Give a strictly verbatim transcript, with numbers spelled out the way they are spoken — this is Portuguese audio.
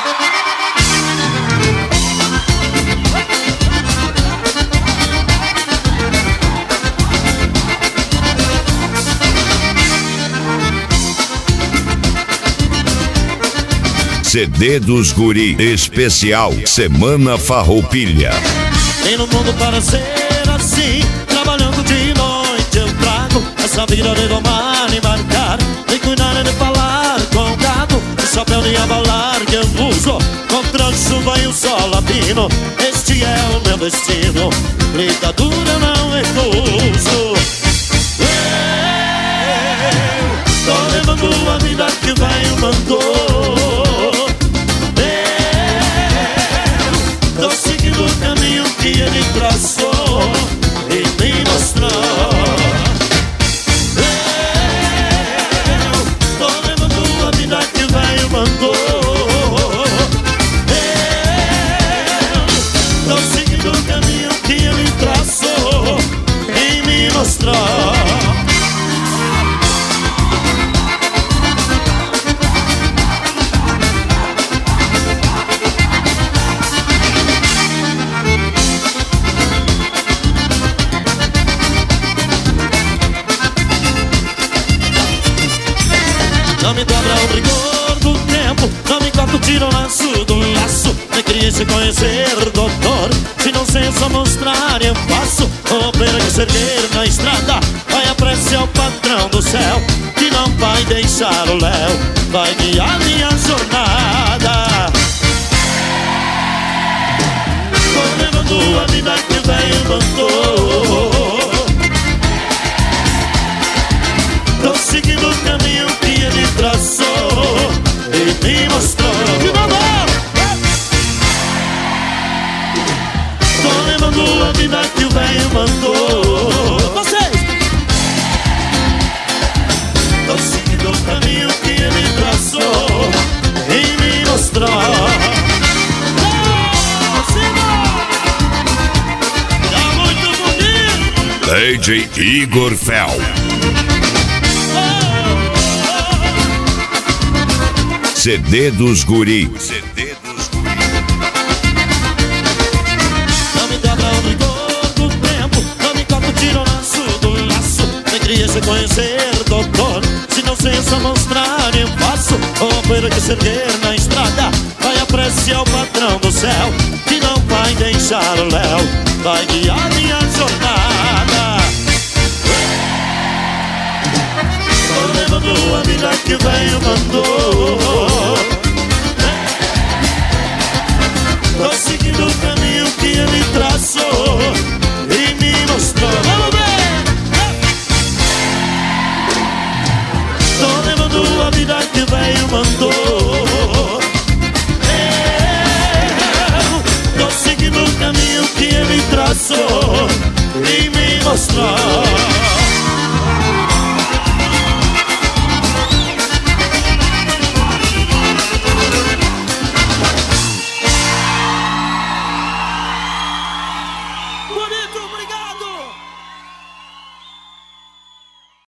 C D dos Guri, especial Semana Farroupilha. Tem no mundo para ser assim, trabalhando de noite eu trago essa vida de domar e marcar, de cuidar e de falar com o gado, o chapéu de abalar que eu uso contra a chuva e o sol latino. Este é o meu destino, ditadura eu não recuso. Eu tô levando a vida que o velho mandou. Tô seguindo o caminho que ele traçou e me mostrou. Eu tô levando a vida que o velho mandou. Eu tô seguindo o caminho que ele traçou e me mostrou. Não me dobra o rigor do tempo, não me corta o tiro laço do laço. Me queria se conhecer, doutor, se não sei só mostrar eu faço. Opera que servir na estrada, vai a prece ao patrão do céu, que não vai deixar o léu, vai guiar minha jornada. Tô levando a vida que o velho mandou. Tô seguindo o caminho que ele traçou e me mostrou. Tô levando a vida que o velho mandou. Vocês! Tô seguindo o caminho que ele traçou e me mostrou. Tá muito bonito! D J Igor Fel. C D dos Guri. C D dos Guri. Não me dobra o rigor do tempo, não me corta o tiro laço do laço. Me queria se conhecer, doutor, se não sei só mostrar eu faço. Opera que se erguer na estrada, vai a prece ao patrão do céu, que não vai deixar o léu, vai guiar minha jornada. Tô levando a vida que o velho mandou. Tô seguindo o caminho que ele traçou e me mostrou. Vamos ver! Tô levando a vida que o velho mandou. Eu tô seguindo o caminho que ele traçou e me mostrou.